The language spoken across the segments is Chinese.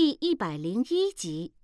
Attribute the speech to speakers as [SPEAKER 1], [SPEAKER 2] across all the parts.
[SPEAKER 1] 第101集。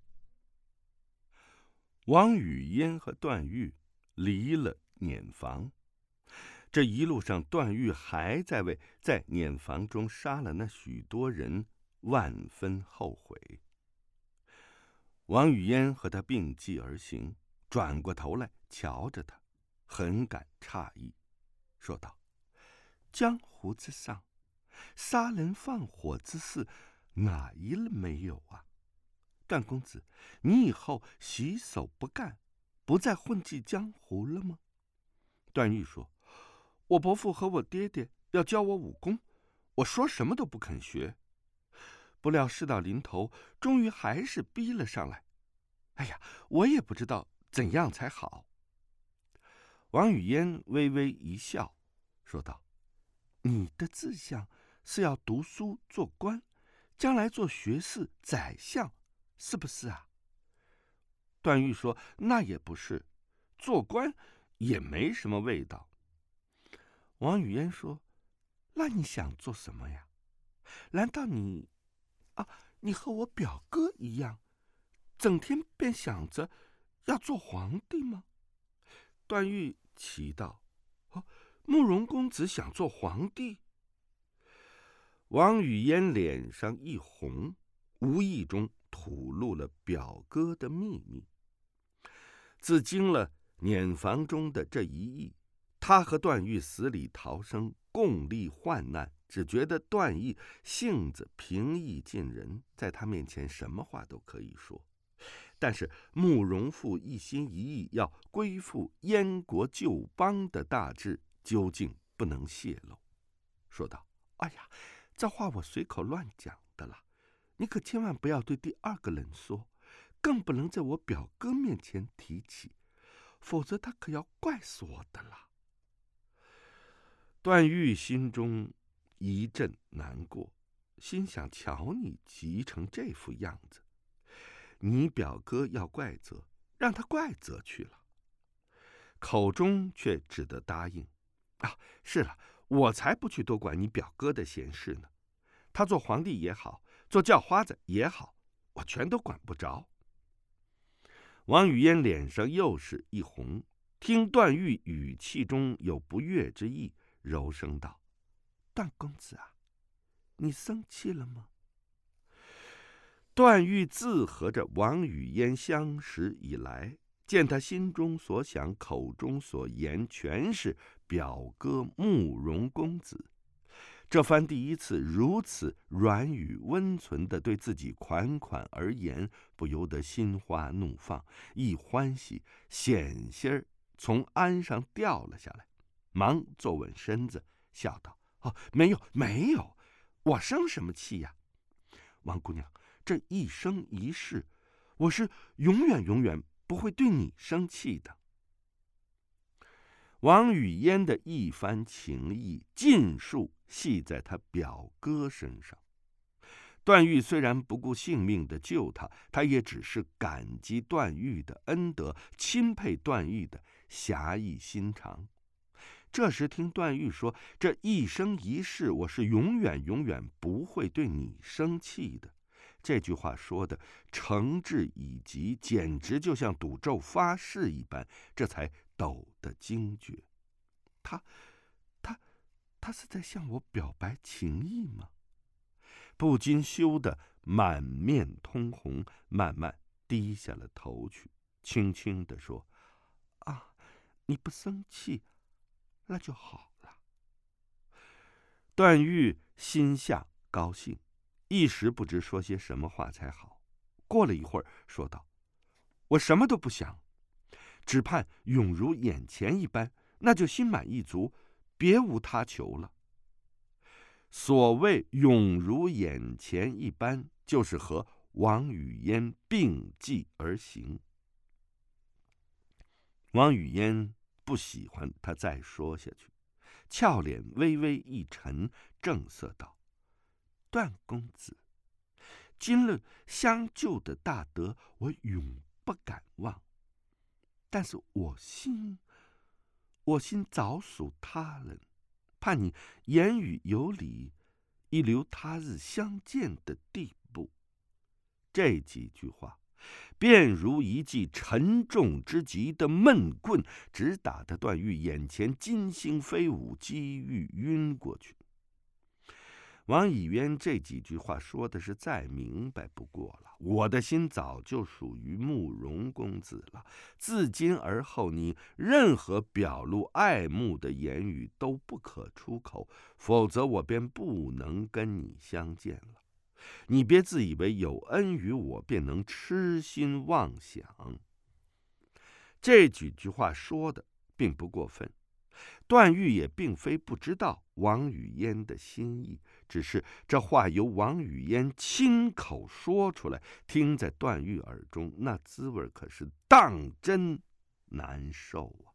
[SPEAKER 2] 王语嫣和段誉离了碾房，这一路上，段誉还在为在碾房中杀了那许多人万分后悔。王语嫣和他并继而行，转过头来瞧着他，很感诧异，说道：“江湖之上，杀人放火之事，哪一了没有啊？段公子，你以后洗手不干，不再混迹江湖了吗？”段誉说：“我伯父和我爹爹要教我武功，我说什么都不肯学。不料事到临头，终于还是逼了上来。哎呀，我也不知道怎样才好。”王语嫣微微一笑，说道：“你的志向是要读书做官，将来做学士、宰相，是不是啊？”段誉说：“那也不是，做官也没什么味道。”王语嫣说：“那你想做什么呀？难道你和我表哥一样，整天便想着要做皇帝吗？”段誉奇道：“哦，慕容公子想做皇帝？”王语嫣脸上一红，无意中吐露了表哥的秘密。自经了碾房中的这一役，他和段誉死里逃生，共历患难，只觉得段誉性子平易近人，在他面前什么话都可以说。但是慕容复一心一意要归附燕国旧邦的大志，究竟不能泄露，说道：“哎呀，这话我随口乱讲的了，你可千万不要对第二个人说，更不能在我表哥面前提起，否则他可要怪死我的了。”段誉心中一阵难过，心想：瞧你急成这副样子，你表哥要怪责，让他怪责去了。口中却只得答应：“是了，我才不去多管你表哥的闲事呢。他做皇帝也好，做叫花子也好，我全都管不着。”王语嫣脸上又是一红，听段誉语气中有不悦之意，柔声道：“段公子啊，你生气了吗？”段誉自和着王语嫣相识以来，见他心中所想，口中所言，全是表哥慕容公子。这番第一次如此软语温存地对自己款款而言，不由得心花怒放，一欢喜，险些儿从鞍上掉了下来，忙坐稳身子，笑道：“没有，我生什么气呀？王姑娘，这一生一世，我是永远不会对你生气的。”王语嫣的一番情意，尽数系在他表哥身上。段誉虽然不顾性命的救他，他也只是感激段誉的恩德，钦佩段誉的侠义心肠。这时听段誉说：“这一生一世，我是永远不会对你生气的。”这句话说的诚挚以极，简直就像赌咒发誓一般，这才抖得惊觉。他是在向我表白情意吗？不禁羞得满面通红，慢慢低下了头去，轻轻地说：“你不生气，那就好了。”段誉心下高兴，一时不知说些什么话才好。过了一会儿，说道：“我什么都不想，只盼永如眼前一般，那就心满意足，别无他求了。”所谓永如眼前一般，就是和王语嫣并继而行。王语嫣不喜欢他再说下去，俏脸微微一沉，正色道：“段公子，今日相救的大德，我永不敢忘。但是我心早属他人，怕你言语有理，一留他日相见的地步。 这几句话便如一记沉重之极的闷棍，直打得段誉眼前金星飞舞，几欲晕过去。王以渊这几句话说的是再明白不过了，我的心早就属于慕容公子了，自今而后你任何表露爱慕的言语都不可出口，否则我便不能跟你相见了。你别自以为有恩于我便能痴心妄想。这几句话说的并不过分，段誉也并非不知道王语嫣的心意，只是这话由王语嫣亲口说出来，听在段誉耳中，那滋味可是当真难受啊。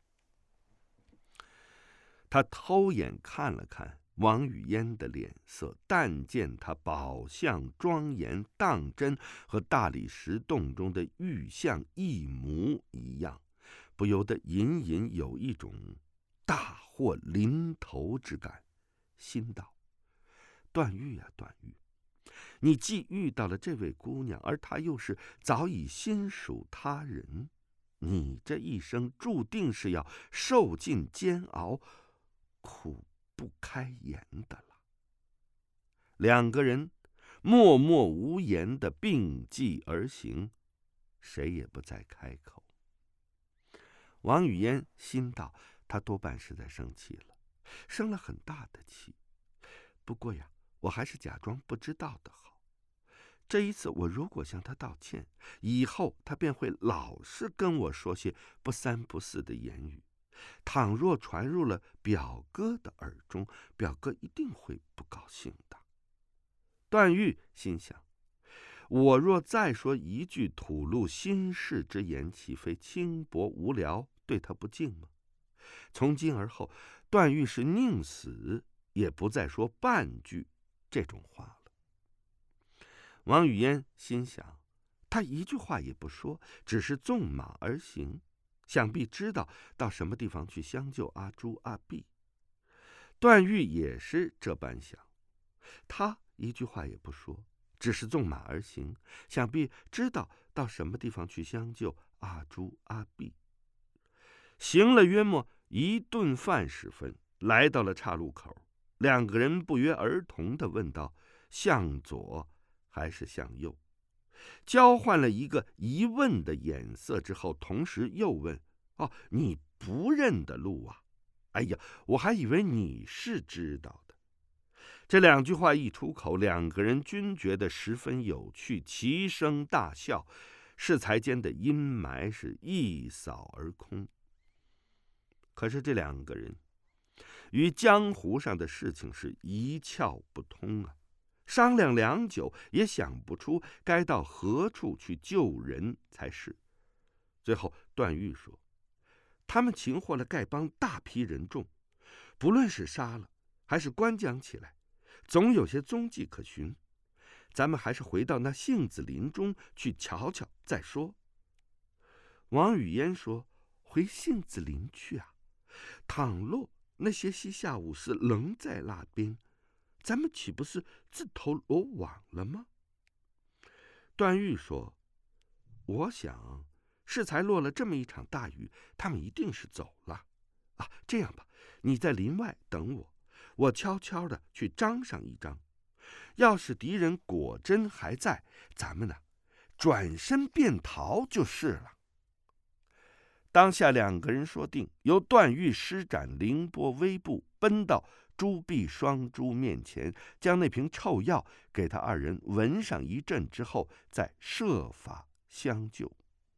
[SPEAKER 2] 他偷眼看了看王语嫣的脸色，但见她宝相庄严当真，和大理石洞中的玉像一模一样，不由得隐隐有一种大祸临头之感，心道：段誉啊，段誉，你既遇到了这位姑娘，而她又是早已心属他人，你这一生注定是要受尽煎熬，苦不开言的了。两个人默默无言的并继而行，谁也不再开口。王语嫣心道，他多半是在生气了，生了很大的气。不过呀，我还是假装不知道的好。这一次我如果向他道歉，以后他便会老是跟我说些不三不四的言语。倘若传入了表哥的耳中，表哥一定会不高兴的。段誉心想，我若再说一句吐露心事之言，岂非轻薄无聊，对他不敬吗？从今而后，段誉是宁死也不再说半句这种话了。王语嫣心想，他一句话也不说，只是纵马而行，想必知道到什么地方去相救阿朱阿碧。段誉也是这般想，他一句话也不说，只是纵马而行，想必知道到什么地方去相救阿朱阿碧。行了约莫一顿饭时分，来到了岔路口，两个人不约而同地问道：向左还是向右？交换了一个疑问的眼色之后，同时又问：哦，你不认得路啊？哎呀，我还以为你是知道的。这两句话一出口，两个人均觉得十分有趣，齐声大笑，适才间的阴霾是一扫而空。可是这两个人于江湖上的事情是一窍不通啊，商量良久也想不出该到何处去救人才是。最后段誉说，他们擒获了丐帮大批人众，不论是杀了还是关将起来，总有些踪迹可寻，咱们还是回到那杏子林中去瞧瞧再说。王语嫣说，回杏子林去啊？倘若那些西夏武士仍在那边，咱们岂不是自投罗网了吗？段誉说，我想适才落了这么一场大雨，他们一定是走了啊。这样吧，你在林外等我，我悄悄的去张上一张，要是敌人果真还在，咱们呢转身便逃就是了。当下两个人说定，由段誉施展凌波微步，奔到朱碧双珠面前，将那瓶臭药给他二人闻上一阵之后，再设法相救。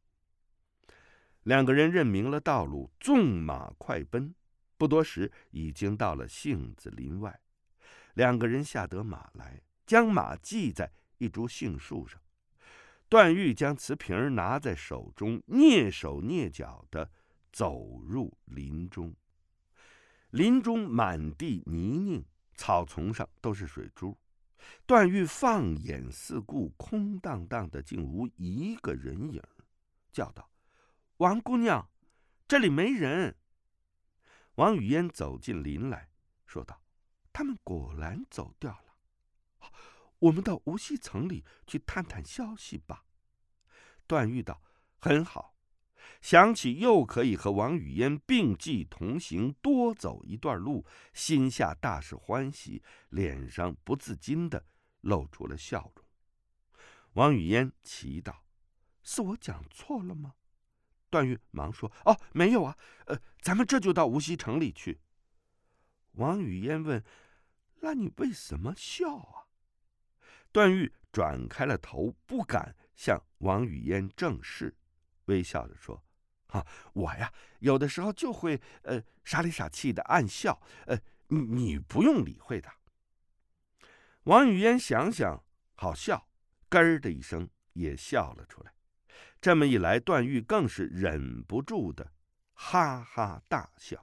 [SPEAKER 2] 两个人认明了道路，纵马快奔，不多时已经到了杏子林外。两个人下得马来，将马系在一株杏树上。段誉将瓷瓶拿在手中，蹑手蹑脚地走入林中。林中满地泥泞，草丛上都是水珠。段誉放眼四顾，空荡荡的，竟无一个人影，叫道：王姑娘，这里没人。王语嫣走进林来，说道：他们果然走掉了。 我们到无锡城里去探探消息吧。段誉道：很好。想起又可以和王语嫣并骑同行，多走一段路，心下大是欢喜，脸上不自禁地露出了笑容。王语嫣奇道：是我讲错了吗？段誉忙说：哦，没有啊，咱们这就到无锡城里去。王语嫣问：那你为什么笑啊？段誉转开了头，不敢向王语嫣正视，微笑着说：我呀，有的时候就会傻里傻气的暗笑，你不用理会的。王语嫣想想好笑，咯儿的一声也笑了出来。这么一来，段誉更是忍不住的哈哈大笑。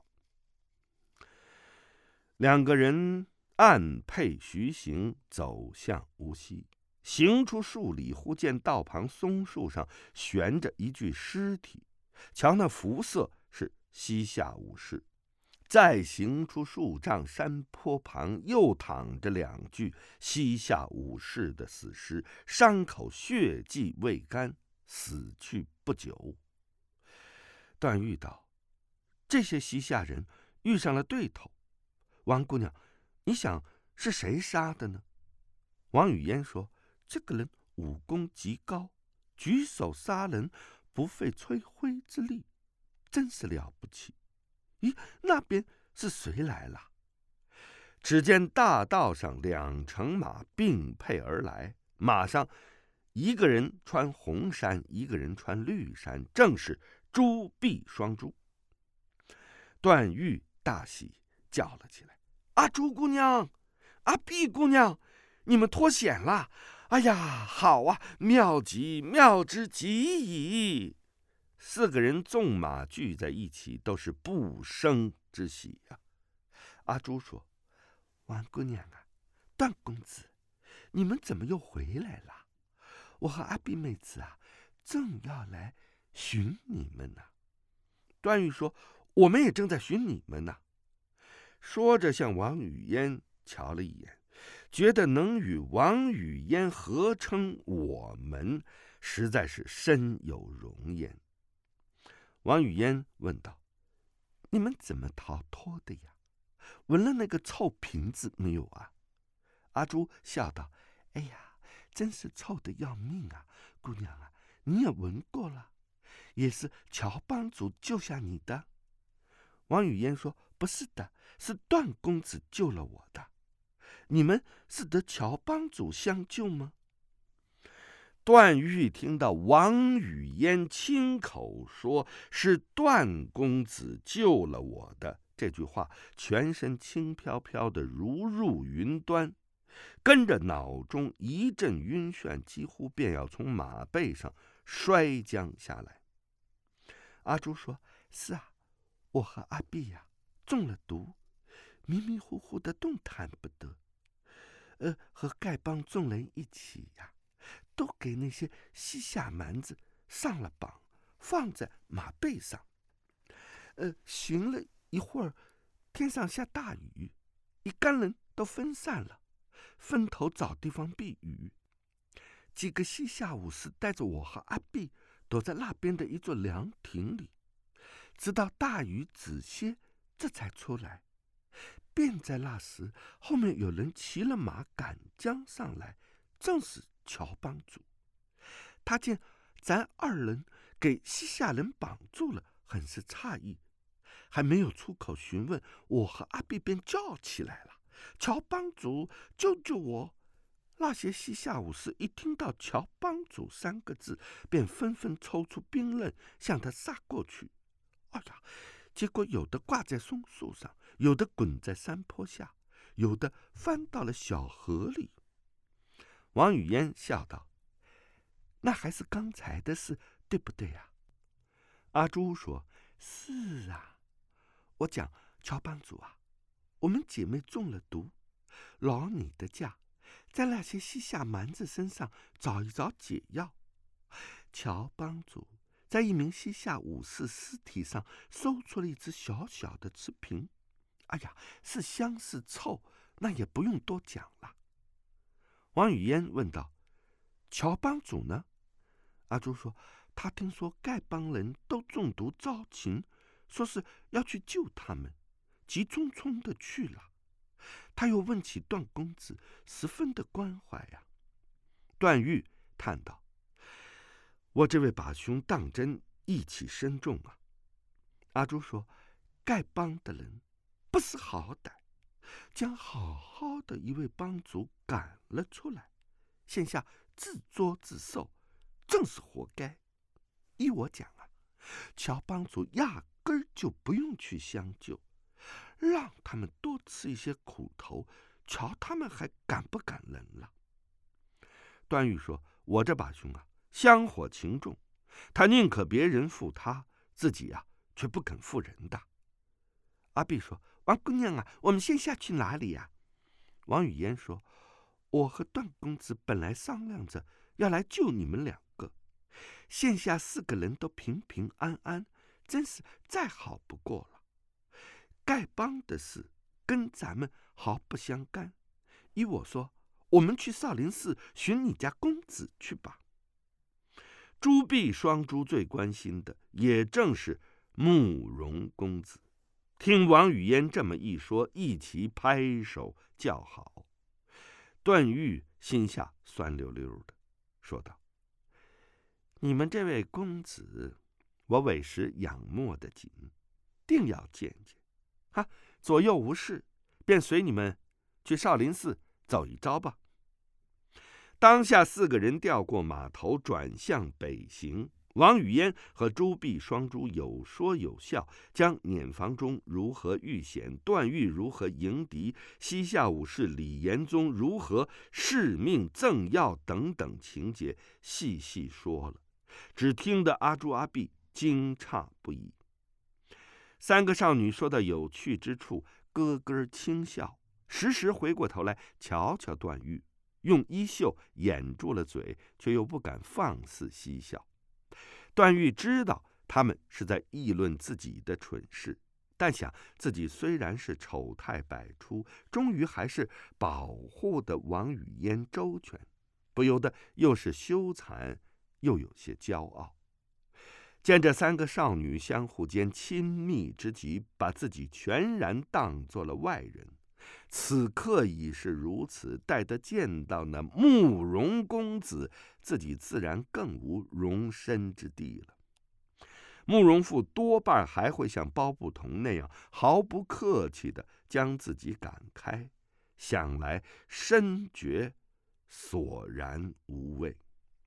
[SPEAKER 2] 两个人按辔徐行，走向无锡。行出数里，忽见道旁松树上悬着一具尸体，瞧那肤色是西夏武士。再行出数丈，山坡旁又躺着2具西夏武士的死尸，伤口血迹未干，死去不久。段誉道：这些西夏人遇上了对头，王姑娘，你想是谁杀的呢？王语嫣说：这个人武功极高，举手杀人不费吹灰之力，真是了不起。咦，那边是谁来了？只见大道上2乘马并辔而来，马上一个人穿红衫，一个人穿绿衫，正是朱碧双珠。段誉大喜，叫了起来：啊，朱姑娘，啊，碧姑娘，你们脱险了！哎呀，好啊，妙极妙之极矣！4个人纵马聚在一起，都是不胜之喜呀。阿朱说：王姑娘啊，段公子，你们怎么又回来了？我和阿碧妹子啊，正要来寻你们呢。段誉说：我们也正在寻你们呢。说着向王语嫣瞧了一眼，觉得能与王语嫣合称我们，实在是深有荣焉。王语嫣问道：你们怎么逃脱的呀？闻了那个臭瓶子没有啊？阿朱笑道：哎呀，真是臭得要命啊！姑娘啊，你也闻过了，也是乔帮主救下你的。王语嫣说：不是的，是段公子救了我的。你们是得乔帮主相救吗？段誉听到王语嫣亲口说是段公子救了我的这句话，全身轻飘飘的如入云端，跟着脑中一阵晕眩，几乎便要从马背上摔将下来。阿朱说：是啊，我和阿碧呀，中了毒，迷迷糊糊的动弹不得，和丐帮众人一起呀，都给那些西夏蛮子上了绑，放在马背上。寻了一会儿，天上下大雨，一干人都分散了，分头找地方避雨。几个西夏武士带着我和阿碧躲在那边的一座凉亭里，直到大雨止歇，这才出来。便在那时，后面有人骑了马赶将上来，正是乔帮主。他见咱2人给西夏人绑住了，很是诧异，还没有出口询问，我和阿碧便叫起来了：乔帮主，救救我！那些西夏武士一听到乔帮主3个字，便纷纷抽出兵刃向他杀过去。哎呀，结果有的挂在松树上，有的滚在山坡下，有的翻到了小河里。王语嫣笑道：那还是刚才的事，对不对呀？阿朱说：是啊，我讲乔帮主啊，我们姐妹中了毒，劳你的驾，在那些西夏蛮子身上找一找解药。乔帮主在一名西夏武士尸体上搜出了一只小小的瓷瓶，哎呀，是香是臭，那也不用多讲了。 王语嫣问道：“乔帮主呢？”阿朱说：“他听说丐帮人都中毒遭擒，说是要去救他们，急匆匆的去了。他又问起段公子，十分的关怀呀。”段誉叹道：“我这位把兄当真义气深重啊。”阿朱说：“丐帮的人不识好歹，将好好的一位帮主赶了出来，现下自作自受，正是活该。依我讲啊，乔帮主压根儿就不用去相救，让他们多吃一些苦头，瞧他们还赶不赶人了。”段誉说：“我这把兄啊，香火情重，他宁可别人负他，自己啊却不肯负人的。”阿碧说：“王姑娘啊，我们现下去哪里呀？”王语嫣说：“我和段公子本来商量着要来救你们两个，现下4个人都平平安安，真是再好不过了。丐帮的事跟咱们毫不相干，依我说，我们去少林寺寻你家公子去吧。”朱碧双珠最关心的也正是慕容公子。听王语嫣这么一说，一齐拍手叫好。段誉心下酸溜溜的，说道：“你们这位公子，我委实仰慕的紧，定要见见。左右无事，便随你们去少林寺走一遭吧。”当下4个人调过马头，转向北行。王语嫣和朱碧双珠有说有笑，将撵房中如何遇险，段誉如何迎敌，西夏武士李延宗如何弑命赠药等等情节细细说了，只听得阿朱阿碧惊诧不已。3个少女说到有趣之处，咯咯轻笑，时时回过头来瞧瞧段誉，用衣袖掩住了嘴，却又不敢放肆嬉笑。段誉知道他们是在议论自己的蠢事，但想自己虽然是丑态百出，终于还是保护的王语嫣周全，不由得又是羞惭，又有些骄傲。见这3个少女相互间亲密之极，把自己全然当作了外人，此刻已是如此，待得见到那慕容公子，自己自然更无容身之地了。慕容复多半还会像包不同那样毫不客气地将自己赶开，想来深觉索然无味。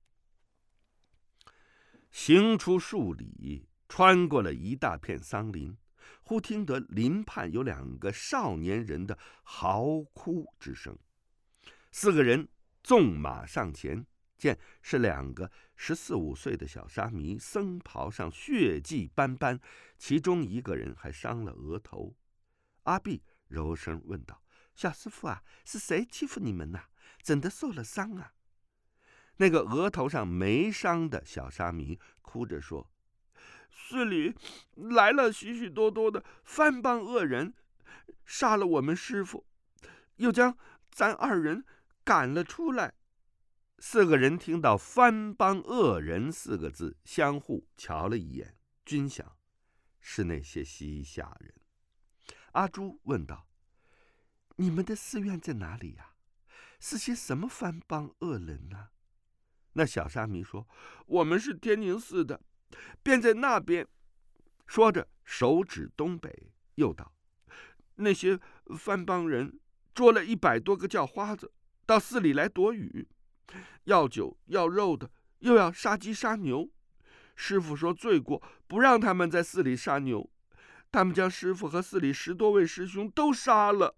[SPEAKER 2] 行出数里，穿过了一大片桑林，忽听得林畔有2个少年人的嚎哭之声。4个人纵马上前，见是2个14、15岁的小沙弥，僧袍上血迹斑斑，其中1个人还伤了额头。阿碧柔声问道：“小师傅啊，是谁欺负你们怎的受了伤啊？”那个额头上没伤的小沙弥哭着说：“寺里来了许许多多的番邦恶人，杀了我们师傅，又将咱2人赶了出来。”4个人听到番邦恶人4个字，相互瞧了一眼，均想是那些西夏人。阿朱问道：“你们的寺院在哪里呀？是些什么番邦恶人呢？”那小沙弥说：“我们是天宁寺的，便在那边。”说着手指东北，又道：“那些番邦人捉了100多个叫花子，到寺里来躲雨，要酒要肉的，又要杀鸡杀牛。师傅说罪过，不让他们在寺里杀牛，他们将师傅和寺里10多位师兄都杀了。”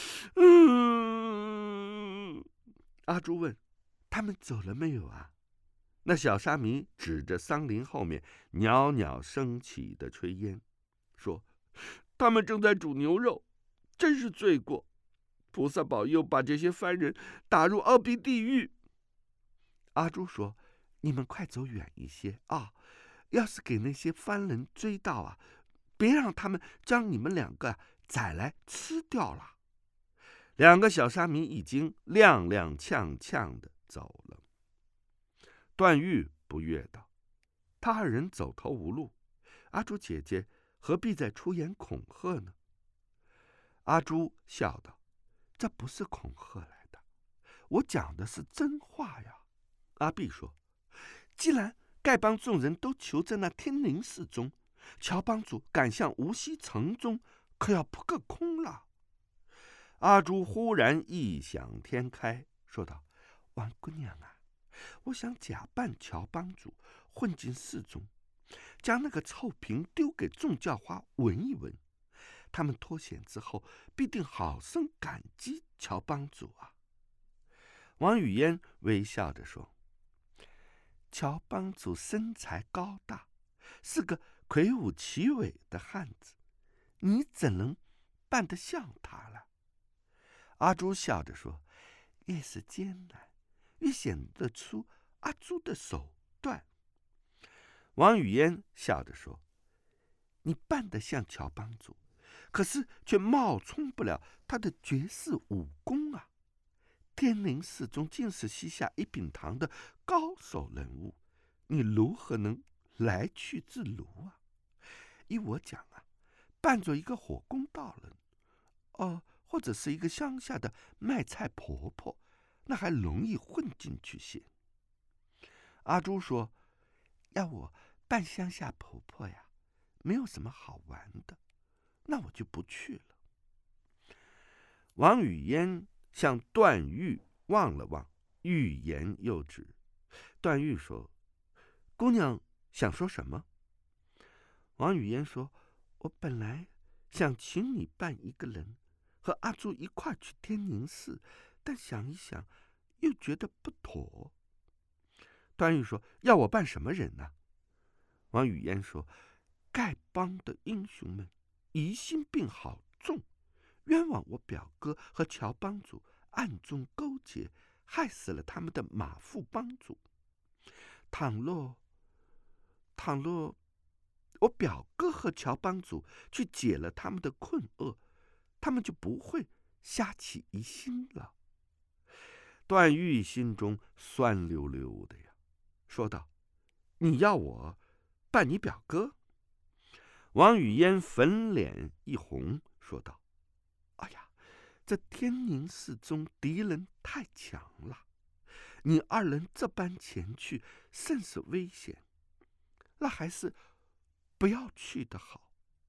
[SPEAKER 2] 阿朱问：“他们走了没有啊？”那小沙弥指着桑林后面袅袅升起的炊烟，说：“他们正在煮牛肉，真是罪过。菩萨保佑，把这些番人打入奥鼻地狱。”阿朱说：“你们快走远一些啊！要是给那些番人追到啊，别让他们将你们2个宰来吃掉了。” 两个小沙弥已经踉踉跄跄地走了。段誉不悦道：“他二人走投无路，阿朱姐姐何必再出言恐吓呢？”阿朱笑道：“这不是恐吓来的，我讲的是真话呀。”阿弼说：“既然丐帮众人都囚在那天宁寺中，乔帮主赶向无锡城中，可要扑个空了。”阿朱忽然异想天开，说道：“王姑娘啊，我想假扮乔帮主，混进寺中，将那个臭瓶丢给众教花闻一闻。他们脱险之后，必定好生感激乔帮主啊。”王语嫣微笑着说：“乔帮主身材高大，是个魁梧奇伟的汉子，你怎能扮得像他了？”阿朱笑着说：“越是艰难，越显得出阿朱的手段。”王语嫣笑着说：“你扮得像乔帮主，可是却冒充不了他的绝世武功啊！天宁寺中尽是西夏一品堂的高手人物，你如何能来去自如啊？依我讲啊，扮作一个火攻道人，或者是一个乡下的卖菜婆婆，那还容易混进去些。”阿朱说：“要我扮乡下婆婆呀，没有什么好玩的，那我就不去了。”王语嫣向段誉望了望，欲言又止。段誉说：“姑娘想说什么？”王语嫣说：“我本来想请你扮一个人，和阿朱一块去天宁寺，但想一想，又觉得不妥。”段誉说：“要我扮什么人呢？”王语嫣说：“丐帮的英雄们疑心病好重，冤枉我表哥和乔帮主暗中勾结，害死了他们的马副帮主。倘若我表哥和乔帮主去解了他们的困厄，他们就不会瞎起疑心了。”段誉心中酸溜溜的呀，说道：“你要我扮你表哥？”王语嫣粉脸一红，说道：“哎呀，这天宁寺中敌人太强了，你二人这般前去，甚是危险，那还是不要去的好。”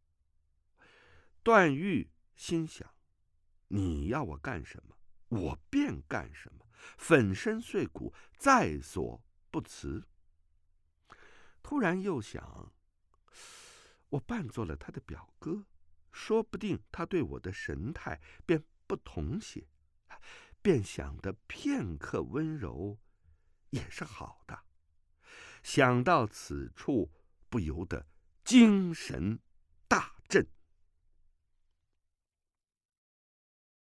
[SPEAKER 2] 段誉心想：你要我干什么，我便干什么，粉身碎骨在所不辞。突然又想，我扮作了他的表哥，说不定他对我的神态便不同些，便想得片刻温柔也是好的。想到此处，不由得精神